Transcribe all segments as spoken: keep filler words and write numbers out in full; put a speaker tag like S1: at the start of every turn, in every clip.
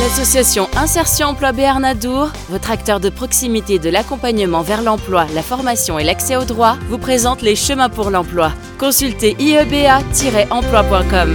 S1: L'association Insertion Emploi Béarn Adour, votre acteur de proximité de l'accompagnement vers l'emploi, la formation et l'accès aux droits, vous présente les chemins pour l'emploi. Consultez i e b a tiret emploi point com.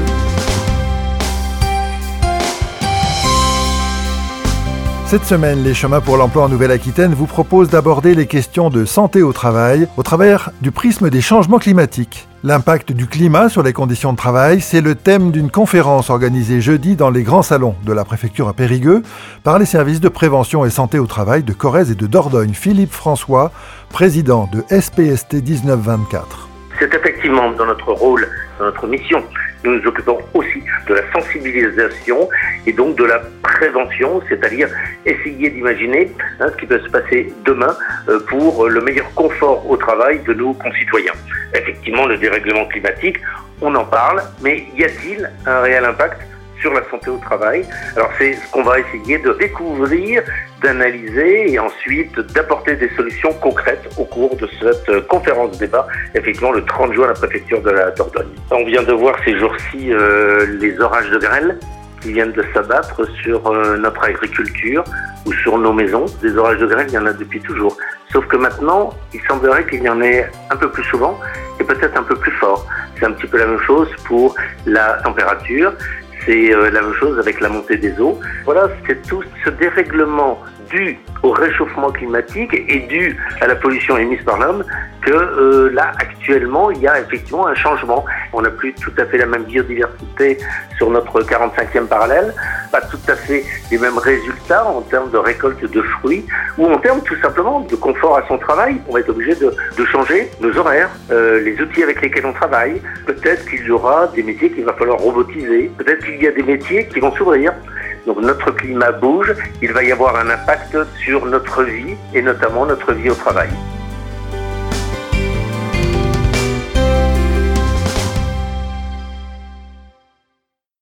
S2: Cette semaine, les chemins pour l'emploi en Nouvelle-Aquitaine vous proposent d'aborder les questions de santé au travail au travers du prisme des changements climatiques. L'impact du climat sur les conditions de travail, c'est le thème d'une conférence organisée jeudi dans les grands salons de la préfecture à Périgueux par les services de prévention et santé au travail de Corrèze et de Dordogne. Philippe François, président de S P S T dix-neuf vingt-quatre.
S3: C'est effectivement dans notre rôle, dans notre mission. Nous nous occupons aussi de la sensibilisation et donc de la prévention, c'est-à-dire essayer d'imaginer hein, ce qui peut se passer demain euh, pour le meilleur confort au travail de nos concitoyens. Effectivement, le dérèglement climatique, on en parle, mais y a-t-il un réel impact sur la santé au travail? Alors c'est ce qu'on va essayer de découvrir, d'analyser et ensuite d'apporter des solutions concrètes au cours de cette conférence débat, effectivement le trente juin à la préfecture de la Dordogne. On vient de voir ces jours-ci euh, les orages de grêle qui viennent de s'abattre sur euh, notre agriculture ou sur nos maisons. Des orages de grêle, il y en a depuis toujours. Sauf que maintenant, il semblerait qu'il y en ait un peu plus souvent et peut-être un peu plus fort. C'est un petit peu la même chose pour la température. C'est euh, la même chose avec la montée des eaux. Voilà, c'est tout ce dérèglement dû au réchauffement climatique et dû à la pollution émise par l'homme que euh, là, actuellement, il y a effectivement un changement. On n'a plus tout à fait la même biodiversité sur notre quarante-cinquième parallèle, pas tout à fait les mêmes résultats en termes de récolte de fruits ou en termes tout simplement de confort à son travail. On va être obligé de, de changer nos horaires, euh, les outils avec lesquels on travaille. Peut-être qu'il y aura des métiers qu'il va falloir robotiser. Peut-être qu'il y a des métiers qui vont s'ouvrir. Donc notre climat bouge, il va y avoir un impact sur notre vie et notamment notre vie au travail.